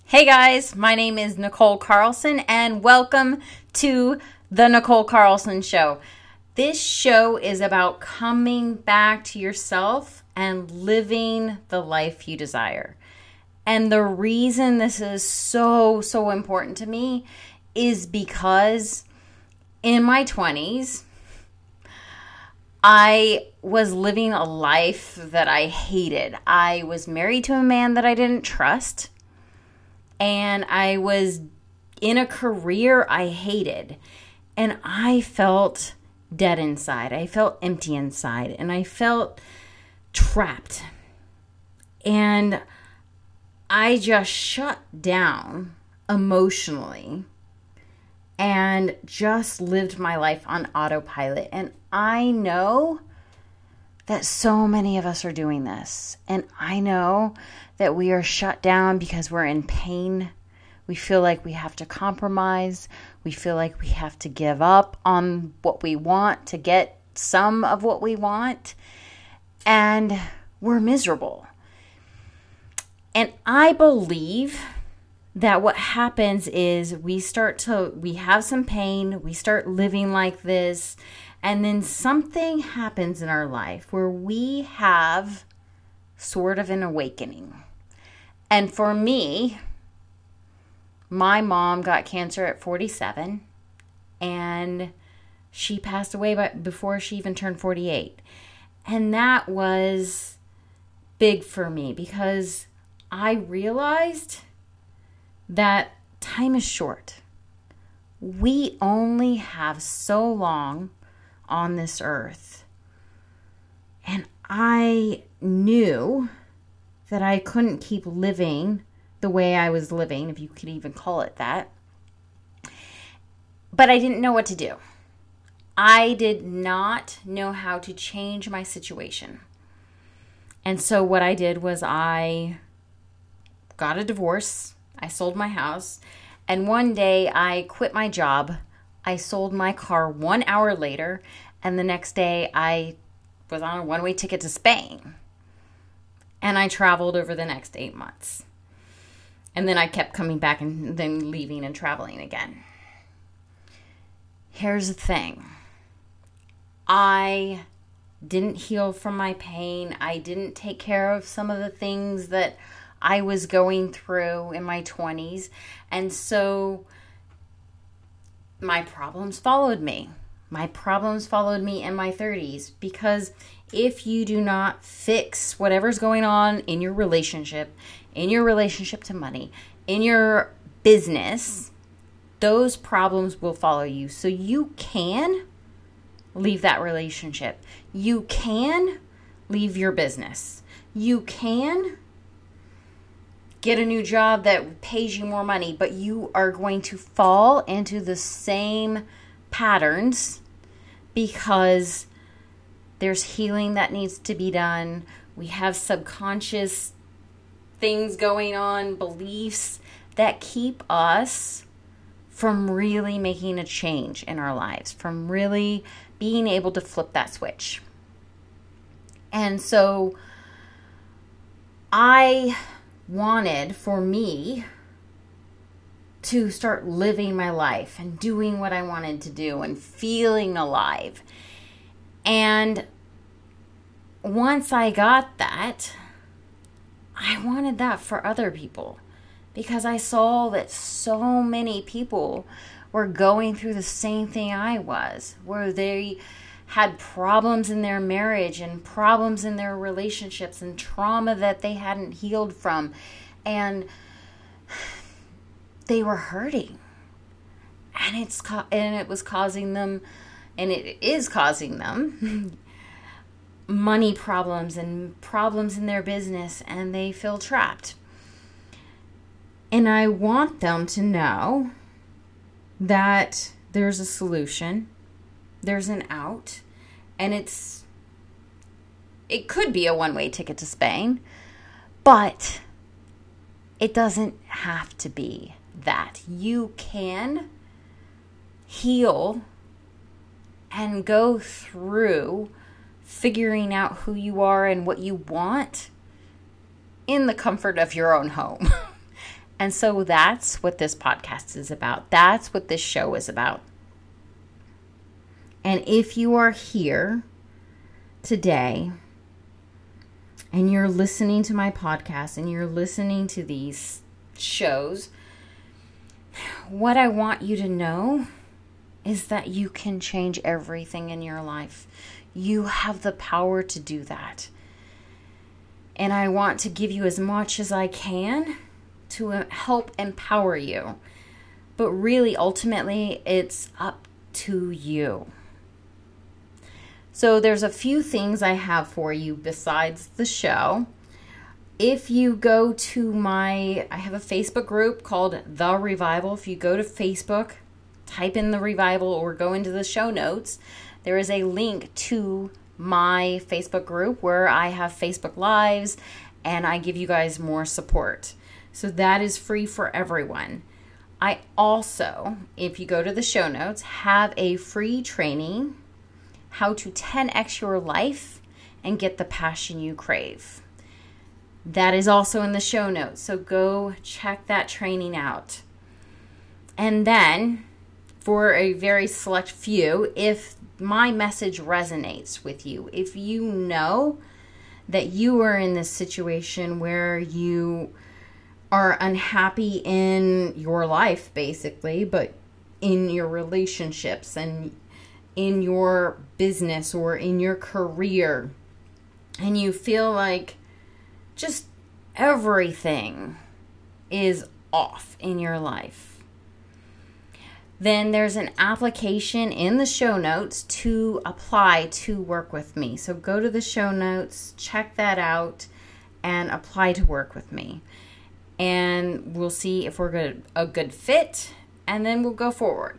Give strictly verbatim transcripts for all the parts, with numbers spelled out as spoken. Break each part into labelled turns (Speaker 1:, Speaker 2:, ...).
Speaker 1: Hey guys, my name is Nicole Carlson and welcome to the Nicole Carlson Show. This show is about coming back to yourself and living the life you desire. And the reason this is so, so important to me is because in my twenties, I was living a life that I hated. I was married to a man that I didn't trust. And I was in a career I hated. And I felt dead inside. I felt empty inside. And I felt trapped. And I just shut down emotionally and just lived my life on autopilot. And I know that so many of us are doing this. And I know that we are shut down because we're in pain. We feel like we have to compromise. We feel like we have to give up on what we want to get some of what we want. And we're miserable. And I believe that what happens is we start to, we have some pain, we start living like this, and then something happens in our life where we have sort of an awakening. And for me, my mom got cancer at forty-seven, and she passed away by, before she even turned forty-eight. And that was big for me because I realized that time is short. We only have so long on this earth. And I knew that I couldn't keep living the way I was living, if you could even call it that. But I didn't know what to do. I did not know how to change my situation. And so what I did was I got a divorce. I sold my house, and one day I quit my job. I sold my car one hour later, and the next day I was on a one-way ticket to Spain. And I traveled over the next eight months. And then I kept coming back and then leaving and traveling again. Here's the thing. I didn't heal from my pain. I didn't take care of some of the things that I was going through in my twenties. And so my problems followed me. My problems followed me in my thirties. Because if you do not fix whatever's going on in your relationship, in your relationship to money, in your business, those problems will follow you. So you can leave that relationship. You can leave your business. You can get a new job that pays you more money, but you are going to fall into the same patterns because there's healing that needs to be done. We have subconscious things going on, beliefs that keep us from really making a change in our lives, from really being able to flip that switch. And so I wanted for me to start living my life and doing what I wanted to do and feeling alive. And once I got that, I wanted that for other people because I saw that so many people were going through the same thing I was, where they had problems in their marriage and problems in their relationships and trauma that they hadn't healed from. And they were hurting. And it's and it was causing them, and it is causing them, money problems and problems in their business, and they feel trapped. And I want them to know that there's a solution. There's an out, and it's, it could be a one-way ticket to Spain, but it doesn't have to be that. You can heal and go through figuring out who you are and what you want in the comfort of your own home. And so that's what this podcast is about. That's what this show is about. And if you are here today and you're listening to my podcast and you're listening to these shows, what I want you to know is that you can change everything in your life. You have the power to do that. And I want to give you as much as I can to help empower you. But really, ultimately, it's up to you. So there's a few things I have for you besides the show. If you go to my, I have a Facebook group called The Revival. If you go to Facebook, type in The Revival or go into the show notes, there is a link to my Facebook group where I have Facebook Lives and I give you guys more support. So that is free for everyone. I also, if you go to the show notes, have a free training, how to ten x your life and get the passion you crave. That is also in the show notes. So go check that training out. And then for a very select few, if my message resonates with you, if you know that you are in this situation where you are unhappy in your life, basically, but in your relationships and in your business or in your career, and you feel like just everything is off in your life, then there's an application in the show notes to apply to work with me. So go to the show notes, check that out, and apply to work with me. And we'll see if we're good, a good fit, and then we'll go forward.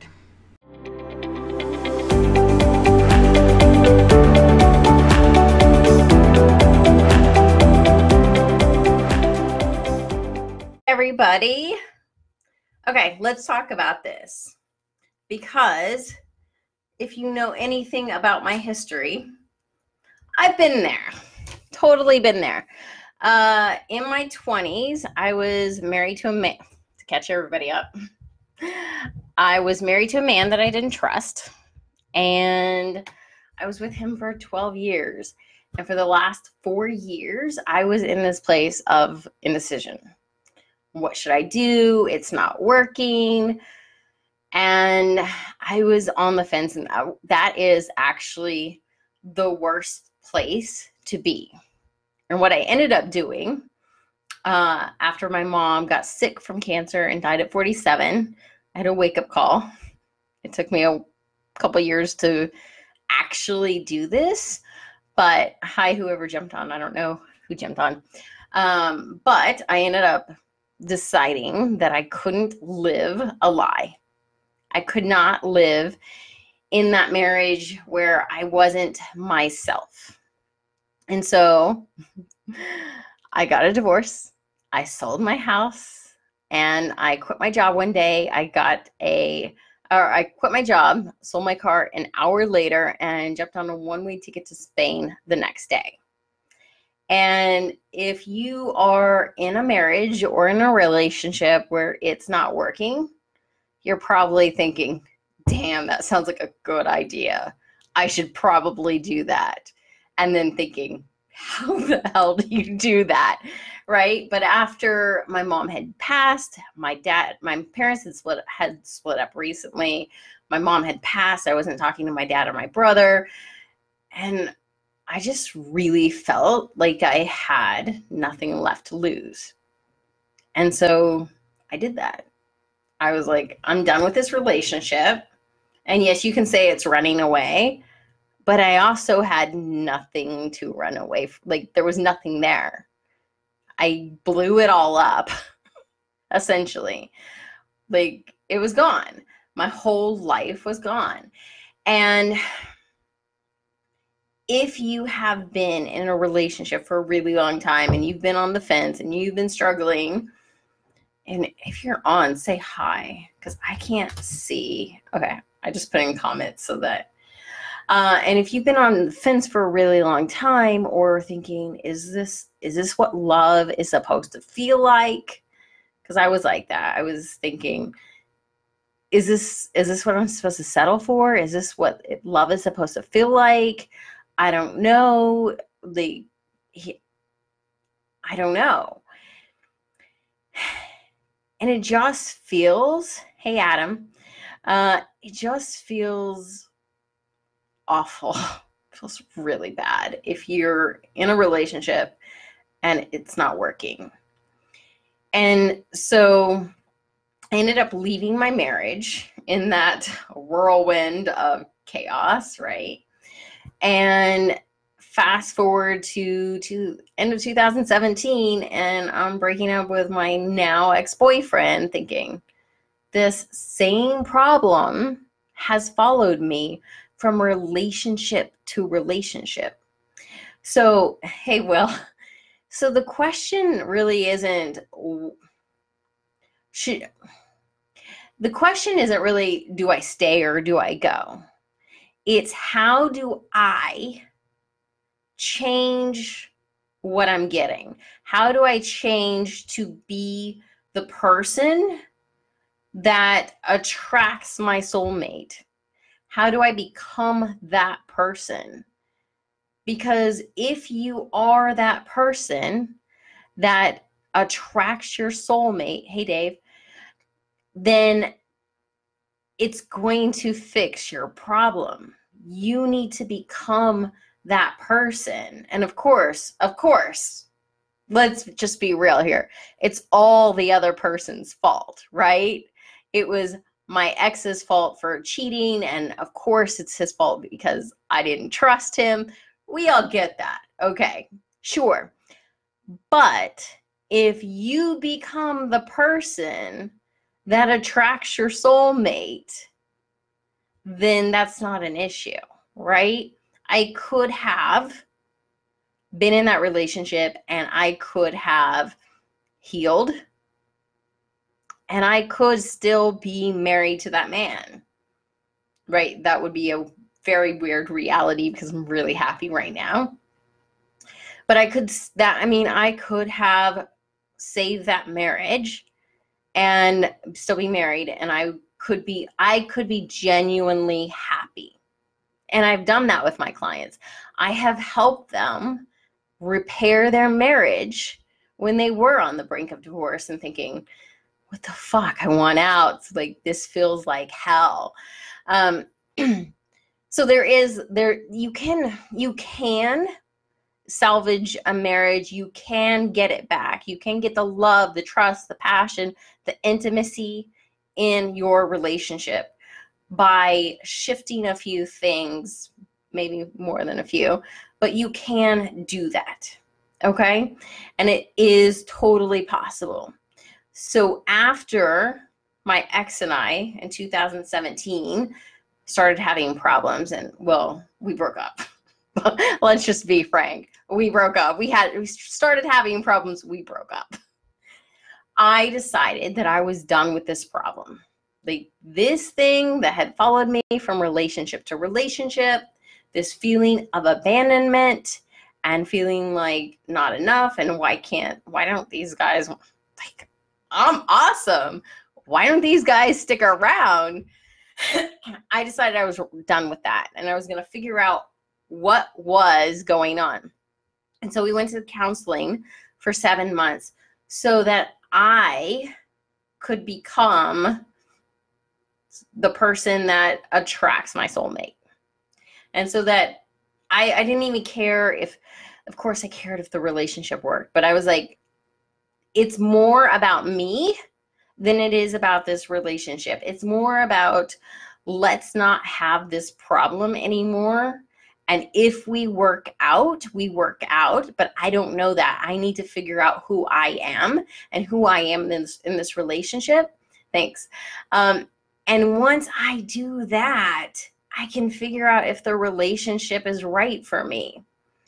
Speaker 1: Everybody. Okay, let's talk about this. Because if you know anything about my history, I've been there. Totally been there. Uh, in my twenties, I was married to a man, to catch everybody up. I was married to a man that I didn't trust. And I was with him for twelve years. And for the last four years, I was in this place of indecision. What should I do? It's not working. And I was on the fence, and that is actually the worst place to be. And what I ended up doing uh, after my mom got sick from cancer and died at forty-seven, I had a wake-up call. It took me a couple years to actually do this, but hi, whoever jumped on. I don't know who jumped on. Um, but I ended up deciding that I couldn't live a lie. I could not live in that marriage where I wasn't myself. And so I got a divorce. I sold my house and I quit my job one day. I got a, or I quit my job, sold my car an hour later, and jumped on a one-way ticket to Spain the next day. And if you are in a marriage or in a relationship where it's not working, you're probably thinking, damn, that sounds like a good idea. I should probably do that. And then thinking, how the hell do you do that? Right? But after my mom had passed, my dad, my parents had split, had split up recently. My mom had passed. I wasn't talking to my dad or my brother. And I just really felt like I had nothing left to lose. And so I did that. I was like, I'm done with this relationship. And yes, you can say it's running away, but I also had nothing to run away from. Like, there was nothing there. I blew it all up, essentially. Like, it was gone. My whole life was gone. And if you have been in a relationship for a really long time and you've been on the fence and you've been struggling, and if you're on, say hi, because I can't see. Okay, I just put in comments so that. Uh, and if you've been on the fence for a really long time, or thinking, is this is this what love is supposed to feel like? because I was like that. I was thinking, is this is this what I'm supposed to settle for? Is this what love is supposed to feel like? I don't know. The he, I don't know. And it just feels, hey Adam, uh, it just feels awful. It feels really bad if you're in a relationship and it's not working. And so I ended up leaving my marriage in that whirlwind of chaos, right? And fast forward to, to end of two thousand seventeen, and I'm breaking up with my now ex-boyfriend, thinking this same problem has followed me from relationship to relationship. So, hey, Will, so the question really isn't, should, the question isn't really, do I stay or do I go? It's how do I change what I'm getting? How do I change to be the person that attracts my soulmate? How do I become that person? Because if you are that person that attracts your soulmate, hey Dave, then it's going to fix your problem. You need to become that person. And of course, of course, let's just be real here. It's all the other person's fault, right? It was my ex's fault for cheating. And of course, it's his fault because I didn't trust him. We all get that. Okay, sure. But if you become the person that attracts your soulmate, then that's not an issue, right? I could have been in that relationship and I could have healed and I could still be married to that man, right? That would be a very weird reality because I'm really happy right now. But I could, that, I mean, I could have saved that marriage and still be married, and I could be, I could be genuinely happy. And I've done that with my clients. I have helped them repair their marriage when they were on the brink of divorce and thinking, what the fuck, I want out. It's like, this feels like hell. Um, so there is, there, you can, you can salvage a marriage. You can get it back. You can get the love, the trust, the passion, the intimacy in your relationship by shifting a few things, maybe more than a few, but you can do that, okay? And it is totally possible. So after my ex and I in two thousand seventeen started having problems, and well, we broke up. Let's just be frank. We broke up. We had, we started having problems. We broke up. I decided that I was done with this problem. Like this thing that had followed me from relationship to relationship, this feeling of abandonment and feeling like not enough. And why can't, why don't these guys, like, I'm awesome. Why don't these guys stick around? I decided I was done with that. And I was going to figure out what was going on. And so we went to counseling for seven months so that I could become the person that attracts my soulmate. And so that I, I didn't even care if, of course I cared if the relationship worked, but I was like, it's more about me than it is about this relationship. It's more about, let's not have this problem anymore. And if we work out, we work out, but I don't know that. I need to figure out who I am and who I am in this, in this relationship. Thanks. Um, and once I do that, I can figure out if the relationship is right for me.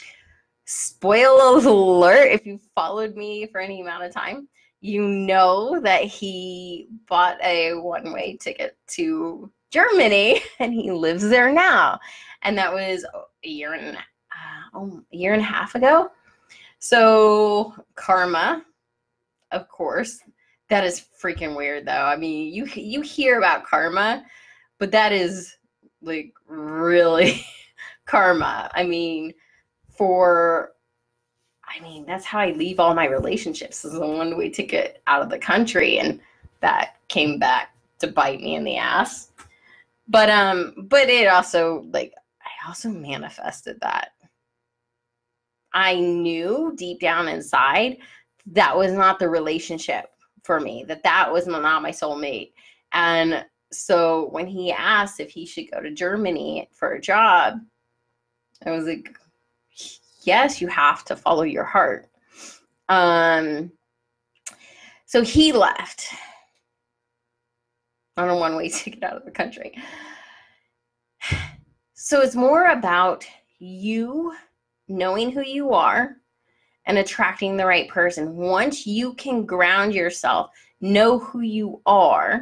Speaker 1: Spoiler alert, if you followed me for any amount of time, you know that he bought a one-way ticket to Germany and he lives there now. And that was a year and uh, oh, a year and a half ago. So karma, of course, That is freaking weird, though. I mean, you you hear about karma, but that is like really karma. I mean, for I mean, that's how I leave all my relationships. This is the one way to get out of the country, and that came back to bite me in the ass. But um, but it also like I also manifested that. I knew deep down inside that was not the relationship for me, that that was not my soulmate. And so when he asked if he should go to Germany for a job, I was like, yes, you have to follow your heart. Um, so he left on a one-way ticket out of the country. So it's more about you knowing who you are and attracting the right person. Once you can ground yourself, know who you are,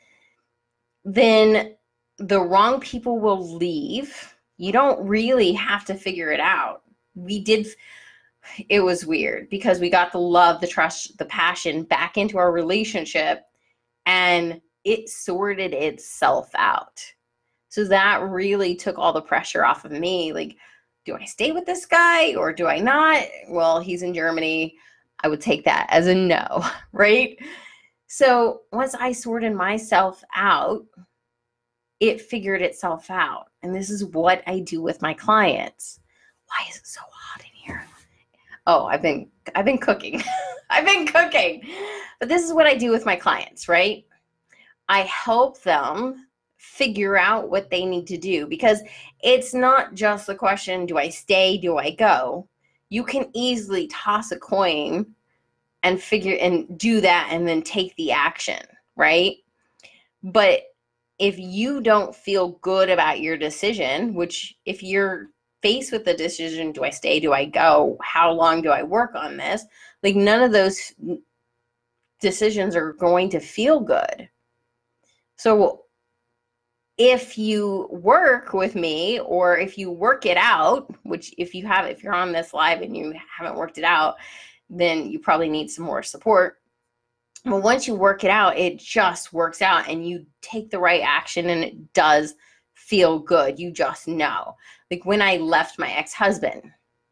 Speaker 1: then the wrong people will leave. You don't really have to figure it out. We did, it was weird because we got the love, the trust, the passion back into our relationship, and it sorted itself out. So that really took all the pressure off of me. Like, do I stay with this guy or do I not? Well, he's in Germany. I would take that as a no, right? So once I sorted myself out, it figured itself out. And this is what I do with my clients. Why is it so hot in here? Oh, I've been I've been cooking. I've been cooking. But this is what I do with my clients, right? I help them figure out what they need to do, because it's not just the question, do I stay, do I go? You can easily toss a coin and figure and do that and then take the action, right? But if you don't feel good about your decision, which if you're faced with the decision, do I stay, do I go, how long do I work on this? Like, none of those decisions are going to feel good. So if you work with me, or if you work it out, which if you have, if you're on this live and you haven't worked it out, then you probably need some more support. But once you work it out, it just works out and you take the right action and it does feel good. You just know. Like when I left my ex-husband,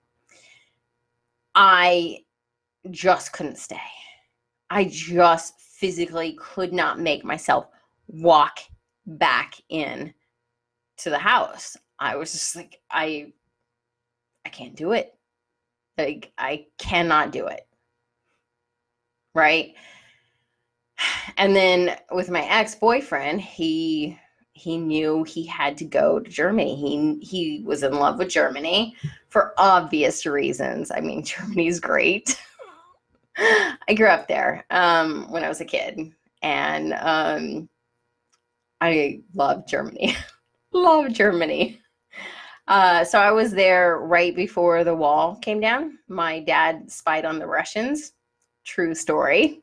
Speaker 1: I just couldn't stay. I just physically could not make myself walk back in to the house. I was just like, I I can't do it. Like, I cannot do it. Right? And then with my ex-boyfriend, he he knew he had to go to Germany. He he was in love with Germany for obvious reasons. I mean, Germany's great. I grew up there um, when I was a kid, and um, I love Germany. Love Germany. Uh, so I was there right before the wall came down. My dad spied on the Russians. True story.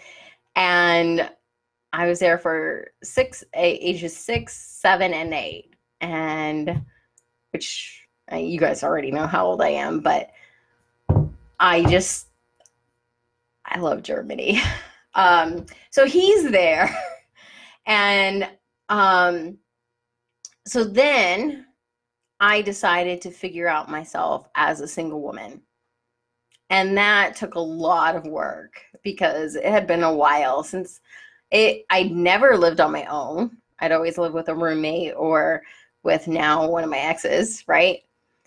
Speaker 1: And I was there for six, ages six, seven, and eight. And which you guys already know how old I am, but I just, I love Germany. Um, so he's there. And um, so then I decided to figure out myself as a single woman. And that took a lot of work because it had been a while since it, I'd never lived on my own. I'd always lived with a roommate or with now one of my exes, right?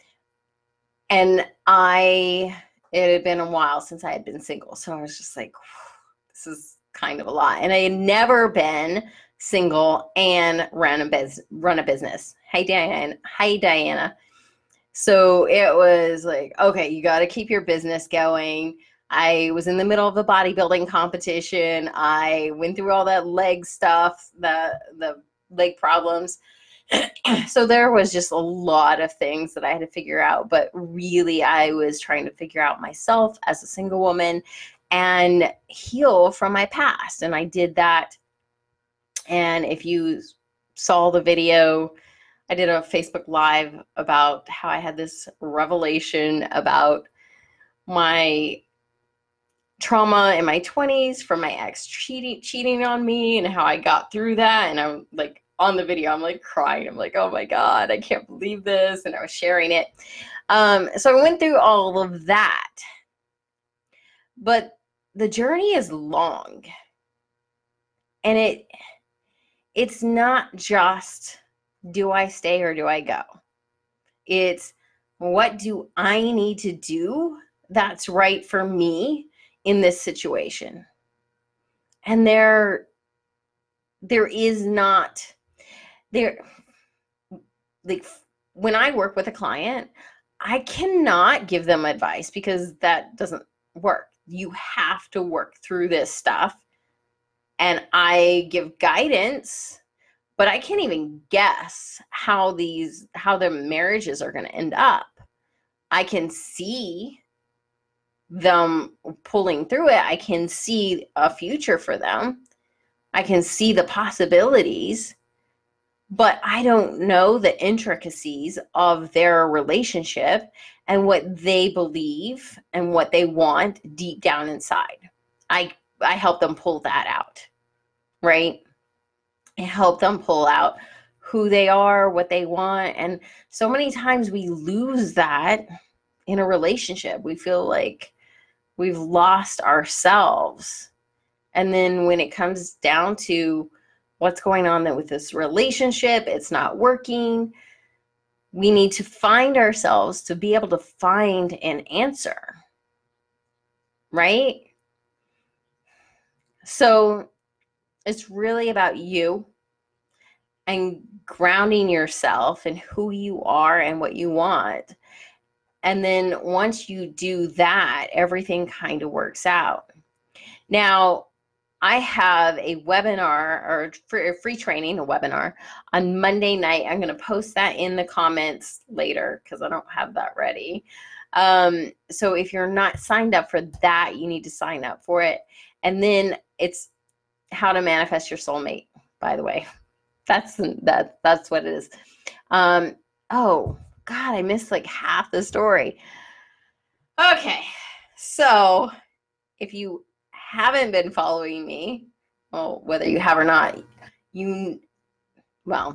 Speaker 1: And I, it had been a while since I had been single. So I was just like, this is kind of a lot. And I had never been single and run a, biz, run a business. Hi, Diane. Hi, Diana. So it was like, okay, you got to keep your business going. I was in the middle of a bodybuilding competition. I went through all that leg stuff, the the leg problems. So there was just a lot of things that I had to figure out. But really, I was trying to figure out myself as a single woman and heal from my past. And I did that. And if you saw the video, I did a Facebook Live about how I had this revelation about my
Speaker 2: trauma in my twenties from my ex cheating cheating on me and how I got through that. And I'm like, on the video, I'm like crying. I'm like, oh my God, I can't believe this. And I was sharing it. Um, so I went through all of that. But the journey is long. And it it's not just, do I stay or do I go? It's, what do I need to do that's right for me in this situation? And there, there is not, there, like when I work with a client, I cannot give them advice because that doesn't work. You have to work through this stuff. And I give guidance, but I can't even guess how these, how their marriages are going to end up. I can see them pulling through it. I can see a future for them. I can see the possibilities, but I don't know the intricacies of their relationship and what they believe and what they want deep down inside. I, I help them pull that out, right? I help them pull out who they are, what they want. And so many times we lose that in a relationship. We feel like we've lost ourselves. And then when it comes down to what's going on with this relationship, it's not working. We need to find ourselves to be able to find an answer, right? So it's really about you and grounding yourself in who you are and what you want. And then once you do that, everything kind of works out. Now, I have a webinar or free, free training, a webinar on Monday night. I'm going to post that in the comments later because I don't have that ready. Um, so if you're not signed up for that, you need to sign up for it. And then it's how to manifest your soulmate, by the way. That's that. That's what it is. Um, oh, God, I missed like half the story. Okay, so if you haven't been following me, well, whether you have or not, you, well,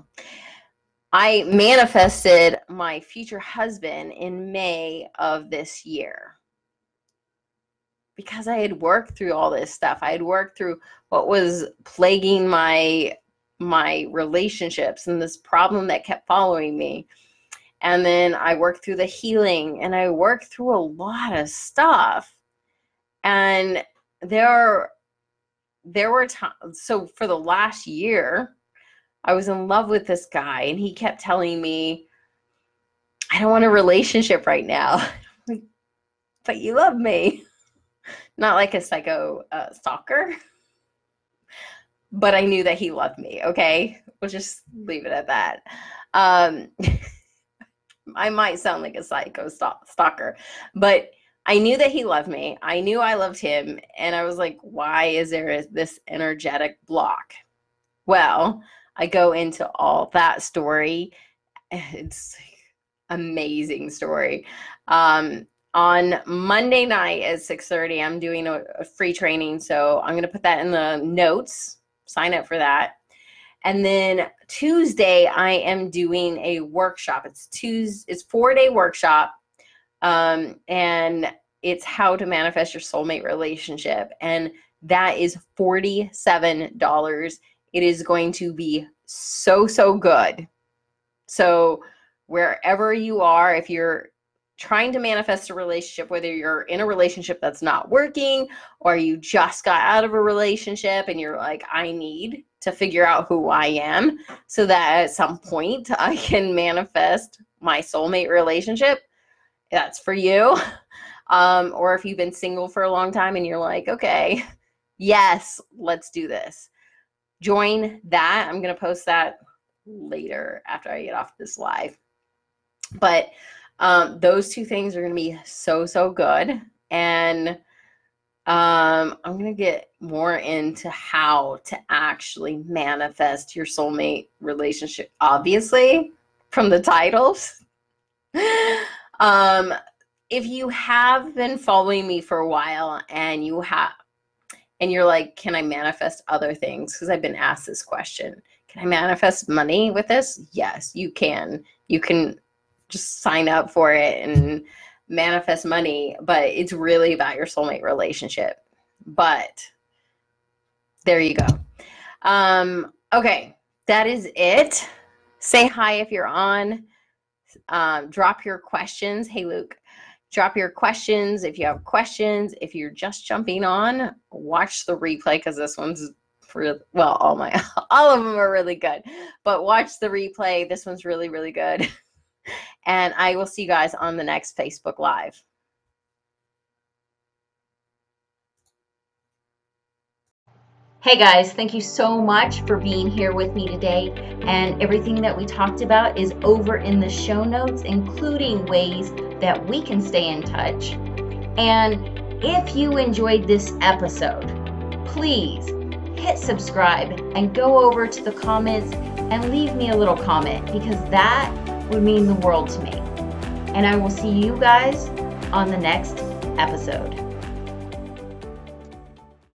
Speaker 2: I manifested my future husband in May of this year because I had worked through all this stuff. I had worked through what was plaguing my my relationships and this problem that kept following me. And then I worked through the healing and I worked through a lot of stuff. And there, there were times, so for the last year, I was in love with this guy and he kept telling me, I don't want a relationship right now. But you love me. Not like a psycho uh, stalker. But I knew that he loved me, okay? We'll just leave it at that. Um, I might sound like a psycho stalker, but I knew that he loved me. I knew I loved him. And I was like, why is there this energetic block? Well, I go into all that story. It's amazing story. Um, on Monday night at six thirty, I'm doing a, a free training. So I'm going to put that in the notes. Sign up for that. And then Tuesday, I am doing a workshop. It's Tuesday, it's four day workshop. Um, and it's how to manifest your soulmate relationship. And that is forty-seven dollars. It is going to be so, so good. So wherever you are, if you're trying to manifest a relationship, whether you're in a relationship that's not working or you just got out of a relationship and you're like, I need to figure out who I am so that at some point I can manifest my soulmate relationship, that's for you. Um, or if you've been single for a long time and you're like, okay, yes, let's do this. Join that. I'm going to post that later after I get off this live. But Um, those two things are going to be so, so good. And um, I'm going to get more into how to actually manifest your soulmate relationship, obviously, from the titles. um, if you have been following me for a while and you have, and you're like, can I manifest other things? Because I've been asked this question. Can I manifest money with this? Yes, you can. You can just sign up for it and manifest money, but it's really about your soulmate relationship. But there you go. Um, okay, that is it. Say hi if you're on. Um, drop your questions. Hey, Luke, drop your questions if you have questions. If you're just jumping on, watch the replay because this one's for, well, all my, all of them are really good, but watch the replay. This one's really, really good. And I will see you guys on the next Facebook Live.
Speaker 1: Hey guys, thank you so much for being here with me today. And everything that we talked about is over in the show notes, including ways that we can stay in touch. And if you enjoyed this episode, please hit subscribe and go over to the comments and leave me a little comment, because that would mean the world to me. And I will see you guys on the next episode.